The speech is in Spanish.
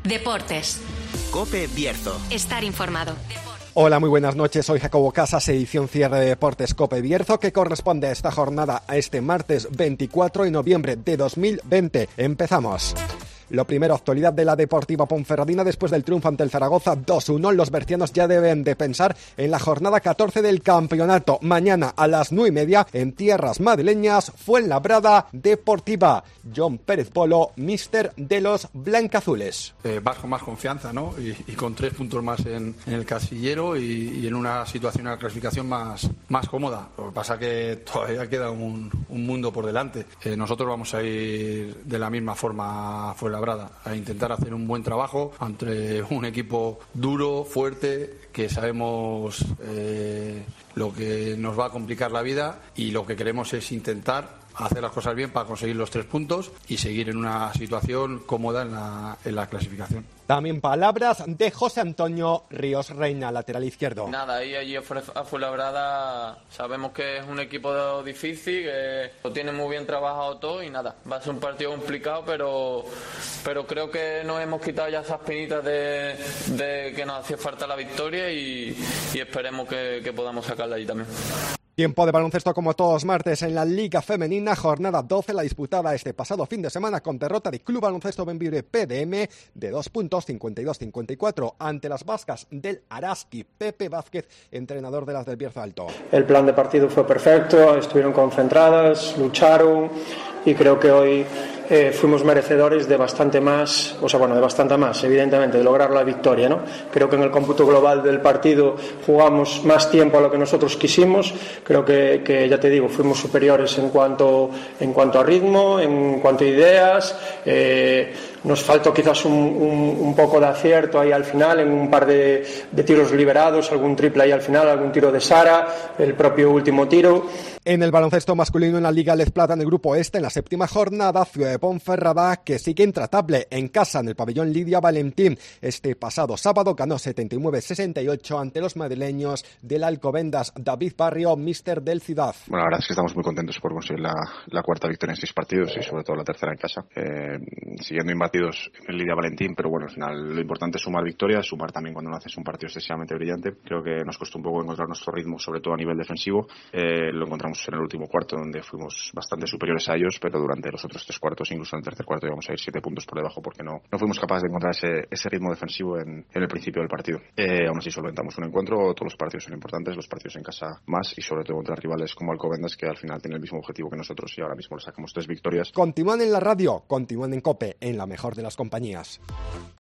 Deportes. COPE Bierzo. Estar informado. Hola, muy buenas noches. Soy Jacobo Casas, edición cierre de Deportes COPE Bierzo, que corresponde a esta jornada a este martes 24 de noviembre de 2020. Empezamos. Lo primero, actualidad de la Deportiva Ponferradina después del triunfo ante el Zaragoza 2-1. Los bercianos ya deben de pensar en la jornada 14 del campeonato. Mañana a las 9:30 en tierras madrileñas, Fuenlabrada Deportiva. John Pérez Polo, míster de los blancazules. Vas con más confianza, ¿no? Y con 3 puntos más en el casillero y en una situación de clasificación más cómoda. Lo que pasa que todavía queda un mundo por delante. Nosotros vamos a ir de la misma forma a Fuenlabrada, a intentar hacer un buen trabajo ante un equipo duro, fuerte, que sabemos lo que nos va a complicar la vida, y lo que queremos es intentar hacer las cosas bien para conseguir los 3 puntos y seguir en una situación cómoda en la clasificación. También palabras de José Antonio Ríos Reina, lateral izquierdo. Nada, allí a Fuenlabrada sabemos que es un equipo difícil, que lo tiene muy bien trabajado todo, y nada, va a ser un partido complicado, pero creo que nos hemos quitado ya esas pinitas de que nos hacía falta la victoria, y esperemos que podamos sacarla allí también. Tiempo de baloncesto como todos martes en la Liga Femenina, jornada 12, la disputada este pasado fin de semana con derrota de Club Baloncesto Benvibre PDM de 2 puntos, 52-54 ante las vascas del Araski. Pepe Vázquez, entrenador de las del Bierzo Alto. El plan de partido fue perfecto, estuvieron concentradas, lucharon, y creo que hoy fuimos merecedores de bastante más, evidentemente, de lograr la victoria, ¿no? Creo que en el cómputo global del partido jugamos más tiempo a lo que nosotros quisimos. Creo que ya te digo, fuimos superiores en cuanto a ritmo, en cuanto a ideas. Nos faltó quizás un poco de acierto ahí al final, en un par de tiros liberados, algún triple ahí al final, algún tiro de Sara, el propio último tiro. En el baloncesto masculino en la Liga Les Plata en el Grupo Este, en la 7ª jornada, Ciudad de Ponferrada, que sigue intratable en casa en el pabellón Lidia Valentín. Este pasado sábado ganó 79-68 ante los madrileños del Alcobendas. David Barrio, míster del Ciudad. Bueno, la verdad es que estamos muy contentos por conseguir la cuarta victoria en 6 partidos y sobre todo la tercera en casa. Siguiendo imbatidos en el Lidia Valentín, pero bueno, al final lo importante es sumar victorias, sumar también cuando no haces un partido excesivamente brillante. Creo que nos costó un poco encontrar nuestro ritmo, sobre todo a nivel defensivo. Lo encontramos en el último cuarto, donde fuimos bastante superiores a ellos, pero durante los otros 3 cuartos, incluso en el tercer cuarto, íbamos a ir 7 puntos por debajo, porque no fuimos capaces de encontrar ese ritmo defensivo en el principio del partido. Aún así solventamos un encuentro. Todos los partidos son importantes, los partidos en casa más, y sobre todo contra rivales como Alcobendas, que al final tienen el mismo objetivo que nosotros, y ahora mismo le sacamos 3 victorias. Continúan en la radio, continúan en COPE, en la mejor de las compañías.